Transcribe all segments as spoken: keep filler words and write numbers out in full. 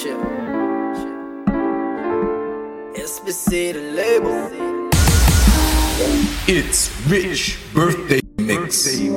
Shit. S B C, the label. It's Rich Birthday Mix. Hoje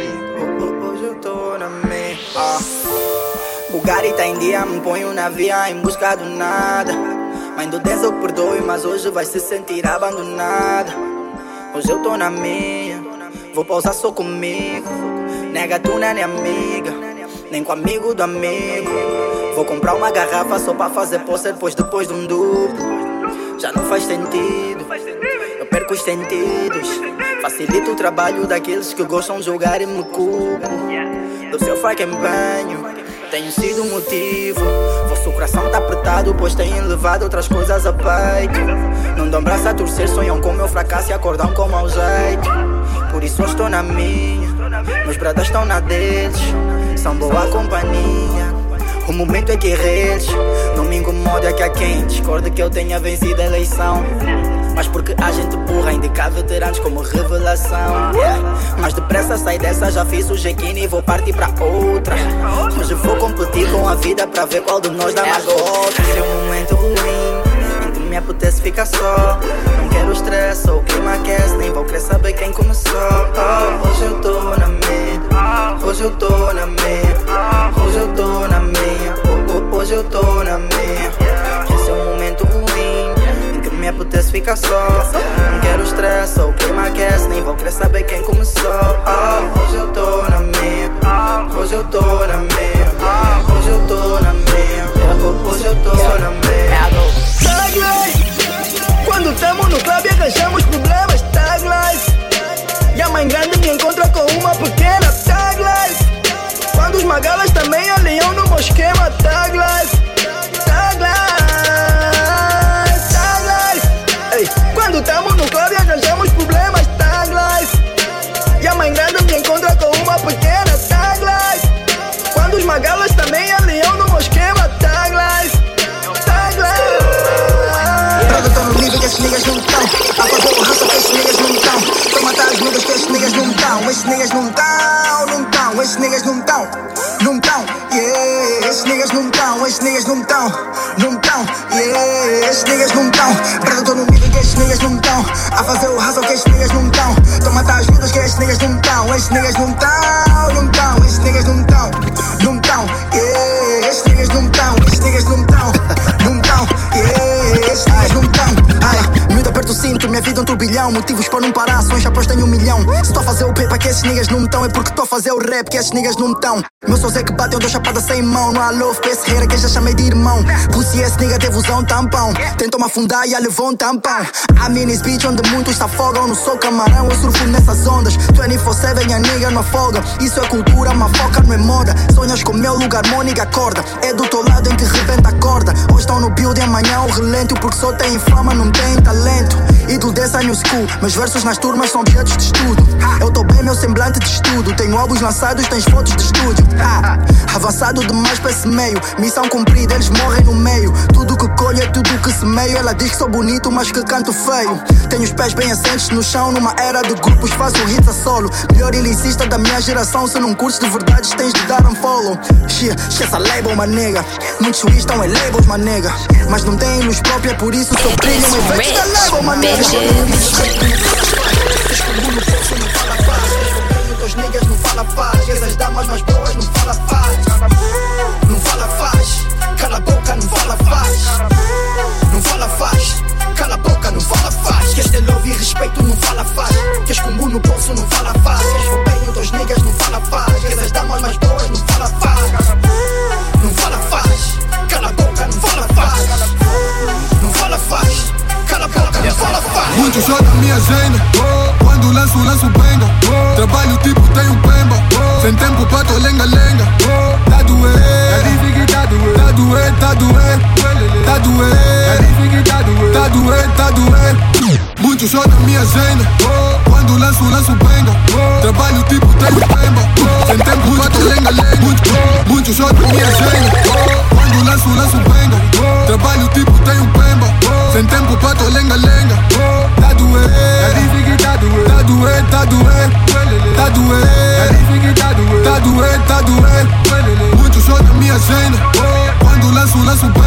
eu tô na minha. Ah. Bugatti tá em dia, me ponho na via em busca do nada. Mãe do Deus eu perdoe, mas hoje vai se sentir abandonada. Hoje eu tô na minha, vou pausar só comigo. Nega, tu não é minha amiga, nem com amigo do amigo. Vou comprar uma garrafa só pra fazer poster, pois depois de um duplo já não faz sentido, eu perco os sentidos. Facilito o trabalho daqueles que gostam de jogar e me culpam. Do seu fraco empenho tenho sido o motivo. Vosso coração tá apertado, pois têm levado outras coisas a peito. Não dão braço a torcer, sonham com meu fracasso e acordam com mau jeito. Por isso eu estou na minha, meus bradas estão na deles. São boa companhia, o momento é guerreiros. Domingo moda que há quem discorde que eu tenha vencido a eleição, mas porque a gente burra indica veteranos como revelação. Yeah. Mas depressa sai dessa, já fiz o jequine e vou partir pra outra. Hoje vou competir com a vida pra ver qual de nós dá mais volta. Esse é um momento ruim em que me apetece ficar só. Não quero estresse ou clima aquece, nem vou querer saber quem começou. Oh, hoje eu tô na minha, hoje eu tô na minha, hoje eu tô na minha, oh, oh, hoje eu tô na minha. Esse é um momento ruim em que me apetece ficar só. Não quero estresse ou clima aquece, nem vou querer saber quem começou. Oh, hoje eu tô na minha, hoje eu tô na minha, hoje eu tô na minha, oh, hoje eu tô na minha. Tag life, quando tamo no clube arranjamos problemas. Tag life, e a mãe grande me encontra com uma pequena. Tag life, quando os magalas também alinham no meu esquema. Tag life, tag life, tag life. Ei, quando tamo no clube arranjamos problemas. Tag life, e a mãe grande me encontra com uma pequena. Tag life, quando os magalas também alinham no meu esquema. Tag life, tag life. Eu tô no nível que esses niggas não tão. A fazer o raça que esses niggas não tão. Tô matar as niggas que esses niggas não tão. Esses niggas não tão, não tão. Esses niggas não tão, não tão. Yeah, esses niggas não tão. Esses niggas não tão, não tão. Yeah, esses niggas não tão. Eu tô no nível que esses niggas não tão. A fazer o raça que esses niggas não tão. Tô matar as niggas que esses niggas não tão. Esses niggas não tão, não tão. Esses niggas não tão, não tão. Yeah, esses niggas não tão. Esses niggas não tão, não tão. Yeah, esses niggas não tão. Ai, muito aperto o cinto, minha vida é um turbilhão. Motivos para não parar, sonhos já postos em um milhão. Se tô a fazer o P para que esses niggas não tão, é porque tô a fazer o rap que esses niggas não tão. Meu sons é que batem, eu dou chapada sem mão. Não há love pra esse hater que já chamei de irmão. Pussy, esse nigga teve usar um tampão. Tentou-me afundar e já levou um tampão. I'm in this beach onde muitos se afogam. Não sou camarão, eu surfo nessas ondas. vinte e quatro sete, a nigga não afoga. Isso é cultura, uma foca não é moda. Sonhas com meu lugar, Mônica acorda. É do teu lado em que rebenta a corda. Hoje estão no build, amanhã o relento. Porque só tem fama, não tem talento. Ídolo dessa new school, meus versos nas turmas são objetos de estudo. Eu tô bem, meu semblante de estudo. Tenho álbuns lançados, tens fotos de estúdio. Ha. Avançado demais pra esse meio. Missão cumprida, eles morrem no meio. Tudo que colho é tudo que semeio. Ela diz que sou bonito, mas que canto feio. Tenho os pés bem assentes no chão. Numa era de grupos faço hits a solo. Melhor ilicista da minha geração. Se não curtes de verdades tens de dar um follow. Esqueça a label, my nigga. Muitos juízes estão em labels, my nigga. Mas não têm luz própria, por isso sou brilham em vez da label, my nigga. Os niggas não fala faz. Essas damas mais boas não fala faz. Não fala faz. Cala a boca, não fala faz. Não fala faz. Cala a boca, não fala faz. Queres ter love e respeito, não fala faz. Queres combo no bolso, não fala faz. Queres fopeio, teus niggas não fala faz. Essas damas mais boas não fala faz. Não fala faz. Cala a boca, não fala faz. Não fala faz. Cala a boca, não fala faz. Muito shot na minha agenda. Quando lanço, lanço benga. Trabalho tipo tenho pemba. Sem tempo pra tua lenga-lenga. Tá doer, tá doer, tá doer, tá doer, tá doer, tá doer, tá doer. Muito shot na minha agenda. Quando lanço, lanço benga. Trabalho tipo tenho pemba. Sem tempo pra tua lenga-lenga. Muito shot na minha agenda. Quando lanço, lanço benga. Trabalho tipo tenho pemba. Sem tempo pra tua lenga-lenga. Tá doer, tá doer, tá doer, tá doer, tá doer, tá doer, tá doer. Muito shot na minha agenda. Quando lanço, lanço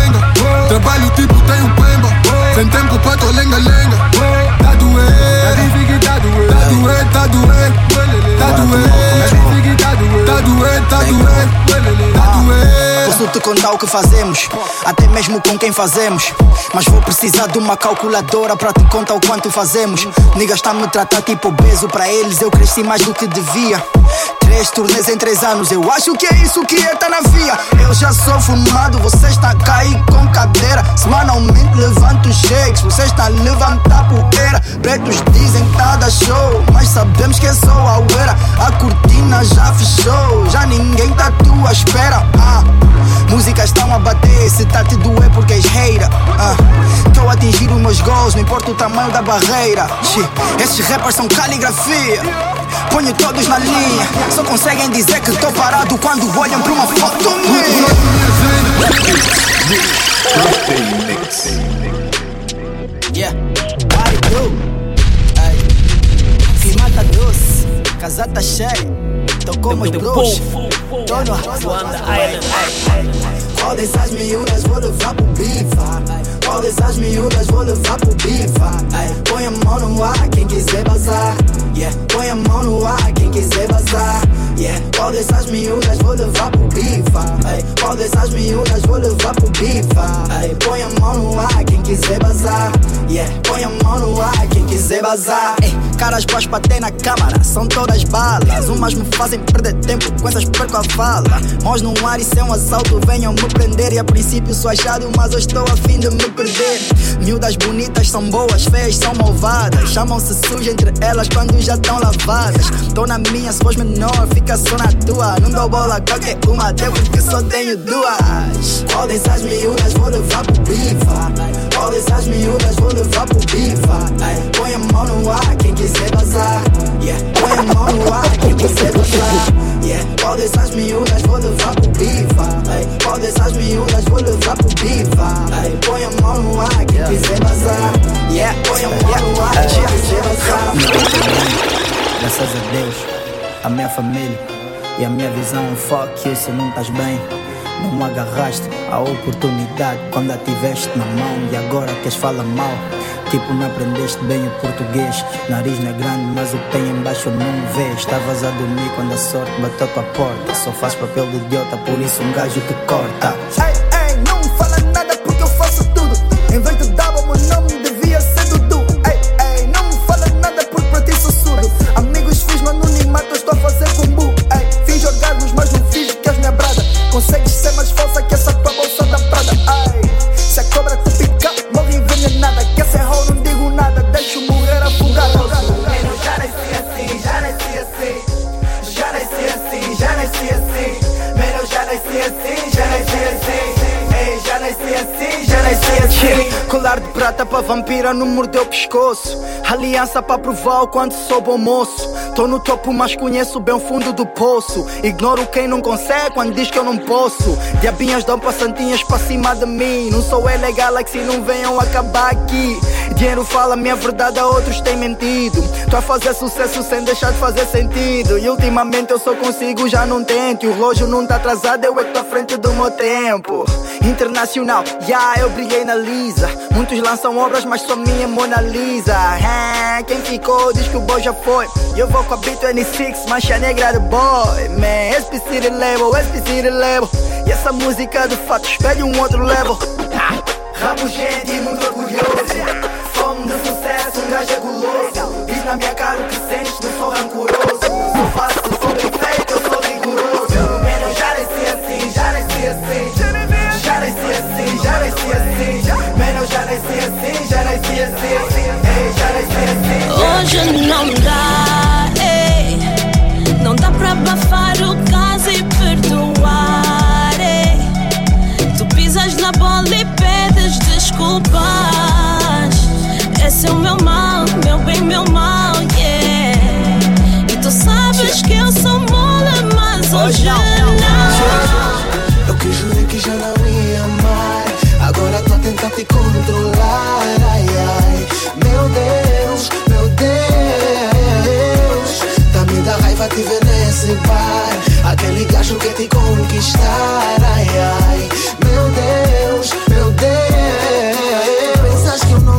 sem tempo pra tua lenga-lenga. Tá doer, tá doer, tá doer, tá doer, tá doer, tá doer, tá doer, tá doer. Posso te contar o que fazemos, até mesmo com quem fazemos, mas vou precisar de uma calculadora pra te contar o quanto fazemos. Niggas tá me tratar tipo obeso, pra eles eu cresci mais do que devia. Três turnês em três anos, eu acho que é isso que é tá na via. Eu já sou fumado, você está a cair com cadeira. Semanalmente levanto shakes, você está a levantar poeira. Pretos dizem que tá da show, mas sabemos que é só a uera. A cortina já fechou, já ninguém tá à tua espera. Ah, músicas estão a bater, se tá te doer porque és hater. Ah, tô a atingir os meus goals, não importa o tamanho da barreira. Shit, esses rappers são caligrafia, ponho todos na linha. Só conseguem dizer que tô parado quando olham pra uma foto minha. Birthday Mix. Yeah, what it do? Ay. Clima tá doce, casa tá cheia, tô como os bros, tô no All dessas miúdas vou levar pro bifa. All dessas miúdas vou levar pro bifa. Põe a mão no ar, quem quiser bazar. Yeah, põe a mão no ar, quem quiser bazar. Yeah, all dessas miúdas vou levar pro bifa. All dessas miúdas vou levar pro bifa. Põe a mão no ar, quem quiser bazar. Yeah, põe a mão no ar, quem quiser bazar. Ei, caras boas bater na câmara, são todas balas. Umas me fazem perder tempo, com essas perco a fala. Mãos no ar, isso é um assalto, venham me prender. E a princípio sou achado, mas eu estou a fim de me perder. Miúdas bonitas são boas, feias são malvadas. Chamam-se sujas entre elas quando já estão lavadas. Tô na minha, se fores menor, fica só na tua. Não dou bola a qualquer uma, até porque só tenho duas. All dessas miúdas vou levar pro bifa. All dessas miúdas vou levar pro bifa. Põe a mão no ar, quem quiser bazar. Yeah, põe a mão no ar, quem quiser bazar. Yeah, all dessas miúdas vou levar pro bifa. All dessas miúdas vou levar pro bifa. Põe a mão no ar, quem quiser bazar. Yeah, põe a mão no ar, quem quiser bazar. Graças a Deus, a minha família e a minha visão. Fuck you, se não estás bem, não me agarraste a oportunidade quando a tiveste na mão. E agora queres falar mal, tipo não aprendeste bem o português. Nariz não é grande, mas o que tem embaixo não vês. Estavas a dormir quando a sorte bateu a tua porta. Só faz papel de idiota, por isso um gajo te corta. Ei, ei, não me fala nada porque eu faço tudo. Em vez de dar o meu nome devia ser Dudu. Ei, ei, não me fala nada porque pra ti sou surdo. Amigos fiz no anonimato, eu estou a fazer combo. Ei, fiz orgasmos, mas não fiz que és minha brada. Consegues ser mais falsa que essa tua bolsa da Prada. Ei, se a cobra te pica, morre envenenada. Que essa é rol, não digo nada, deixo morrer afogada. Eu já nasci assim, já nasci assim. Já nasci assim, já nasci assim. Mano, eu já nasci assim, já nasci assim. Ei, já nasci assim, já nasci assim. Colar de prata pra vampira, não mordeu o pescoço. Aliança pra provar o quanto sou bom moço. Tô no topo, mas conheço bem o fundo do poço. Ignoro quem não consegue quando diz que eu não posso. Diabinhas dão passantinhas pra cima de mim. Não sou ilegal, é que se não venham acabar aqui. Dinheiro fala minha verdade, a outros têm mentido. Tô a fazer sucesso sem deixar de fazer sentido. E ultimamente eu só consigo, já não tento. E o relógio não tá atrasado, eu é que tô à frente do meu tempo. Internacional, já yeah, eu brilhei na Lisa. Muitos lançam obras, mas só minha Mona Lisa. Ah, quem ficou diz que o boy já foi. E eu vou com a B vinte e seis, mancha negra de boy. Man, S P City Level, S P City Level. E essa música de fato espelha um outro level. Rabo gente muito orgulhoso. Fome de sucesso, um gajo é guloso. Diz na minha cara o que sentes, não sou rancoroso. Sou fácil, sou bem feito, eu sou rigoroso. Man, eu já nasci assim, já nasci assim. Já nasci assim, já nasci assim. Man, eu já nasci assim, já nasci assim. Ei, já nasci assim. Hoje não dá, ei. Não dá pra abafar o caso e perdoar, ei. Tu pisas na bola e pedes desculpas. Esse é o meu mal, meu bem, meu mal, yeah. E tu sabes que eu sou mole, mas hoje não. Eu que jurei que já não ia amar, agora tô a tentar te controlar. Ai, ai, meu Deus, meu Deus. Tá me dá raiva te ver nesse bar, aquele gajo que te conquistar. Ai, ai, meu Deus, meu Deus. Pensas que eu não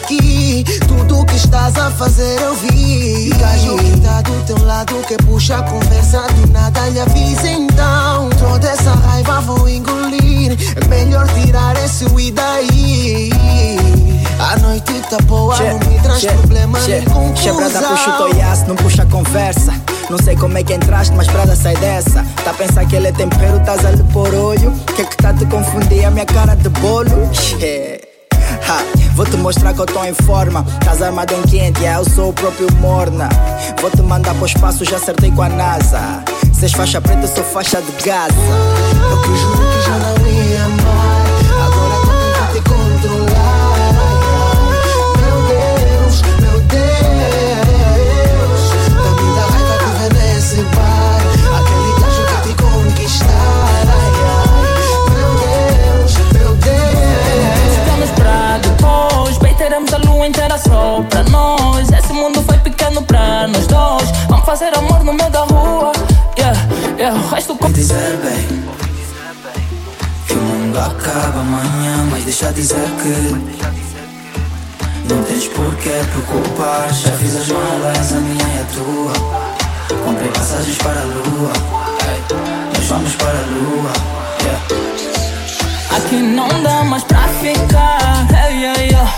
aqui. Tudo que estás a fazer eu vi. E o gajo que tá do teu lado, que puxa a conversa, do nada lhe avisa então. Toda essa raiva vou engolir, é melhor tirar esse e daí. A noite tá boa, che, não me traz che, problema che, nem conclusão. Che, brada, puxa o toiaço, não puxa a conversa. Não sei como é que entraste, mas brada, sai dessa. Tá a pensar que ele é tempero, tás ali por olho. Que é que tá te confundir a minha cara de bolo? Yeah. Ha, vou te mostrar que eu tô em forma. Tás armado em quente, yeah, eu sou o próprio Morna. Vou te mandar pro espaço, já acertei com a NASA. Se és faixa preta, eu sou faixa de Gaza. Eu que juro que já não ia mais, agora tô tentando te controlar. Meu Deus, meu Deus, dá-me da raiva que vem nesse bar. Aquele gajo que te conquistar. Meu Deus, meu Deus. Ficamos pra depois, bem teremos a lua inteira só pra nós. Esse mundo foi pequeno pra nós dois. Vamos fazer amor no meio da rua. Yeah, yeah, o resto com... Dizer bem que o mundo acaba amanhã, mas deixa dizer que não tens por que preocupar. Já fiz as malas, a minha e a tua. Comprei passagens para a lua, hey, nós vamos para a lua, yeah. Aqui não dá mais pra ficar, hey, hey, yeah.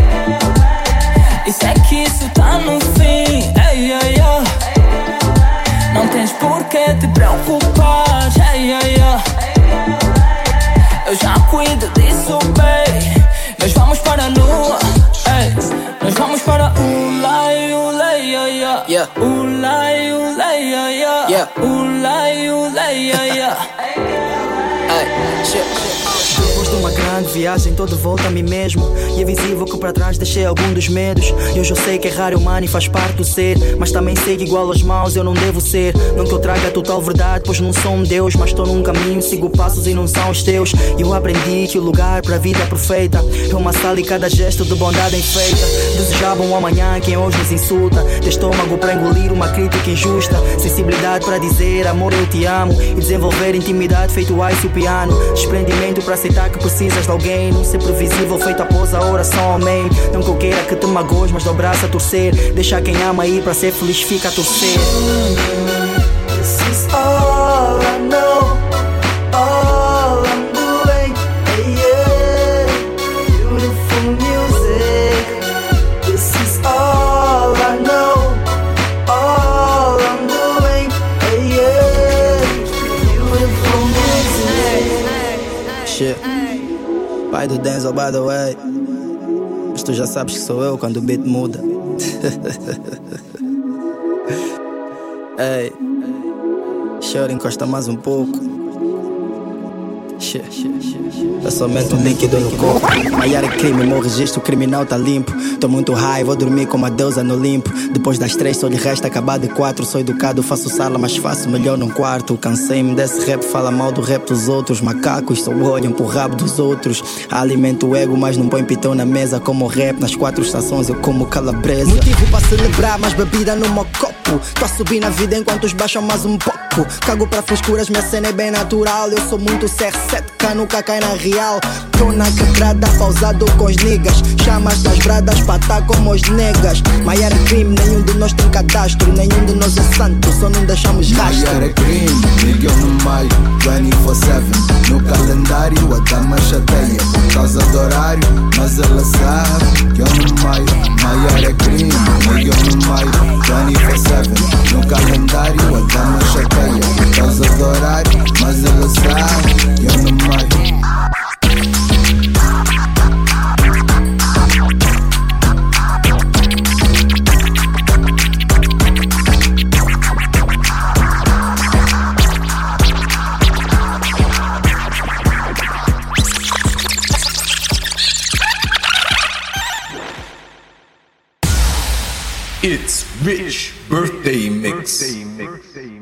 E sei que isso tá no fim, hey, hey, yeah. Não tens por que te preocupar, hey, hey, yeah. Eu já cuido disso, bem. Nós vamos para a lua, hey. Nós vamos para o lai, o lai, yeah, yeah. O lai, o lai, yeah, yeah. O lai, o lai, yeah, yeah. Hey, shit. Depois de uma grande viagem, tô de volta a mim mesmo. E é visível que para trás deixei algum dos medos. E hoje eu sei que errar é humano e faz parte do ser. Mas também sei que igual aos maus eu não devo ser. Não que eu traga a total verdade, pois não sou um Deus. Mas estou num caminho, sigo passos e não são os teus. E eu aprendi que o lugar para a vida perfeita é uma sala e cada gesto de bondade enfeita. Desejavam um amanhã quem hoje nos insulta. De estômago para engolir uma crítica injusta. Sensibilidade para dizer amor eu te amo. E desenvolver intimidade feito o ice e o piano. Desprendimento para aceitar que precisas de alguém. Não ser previsível feito após a oração, amém. Não que eu queira que te magoes, mas dá o braço a torcer. Deixa quem ama ir para ser feliz, fica a torcer. This is all I know, all I'm doing, yeah, beautiful music. This is all I know, all I'm doing, yeah, beautiful music. Shit. Pai do Denzel, by the way. Mas tu já sabes que sou eu quando o beat muda. Ei, chora, encosta mais um pouco. Eu só meto um líquido no corpo. Maior é crime, meu registro criminal tá limpo. Tô muito high, vou dormir como a deusa no limpo. Depois das três só lhe resta acabar de quatro. Sou educado, faço sala, mas faço melhor num quarto. Cansei-me desse rap, fala mal do rap dos outros. Macacos só olham pro rabo dos outros. Alimento o ego, mas não põe pitão na mesa. Como rap, nas quatro estações eu como calabresa. Motivo pra celebrar, mas bebida no meu copo. Tô a subir na vida enquanto os baixam mais um pouco. Cago pra frescuras, minha cena é bem natural. Eu sou muito C R sete, cá nunca cai na real. Tô na quebrada, pausado com os niggas. Chamas das bradas pra tá como os negas. Maior é crime, nenhum de nós tem cadastro. Nenhum de nós é santo, só não deixamos rastro. Maior é crime, Miguel no meio, vinte e quatro sete. No calendário a dama chateia por causa do horário, mas ela sabe que eu no meio. Maior é crime, Miguel no meio, vinte e quatro sete. No calendário a dama chateia por causa do horário, mas ela sabe que eu no meio. It's Rich Birthday Mix.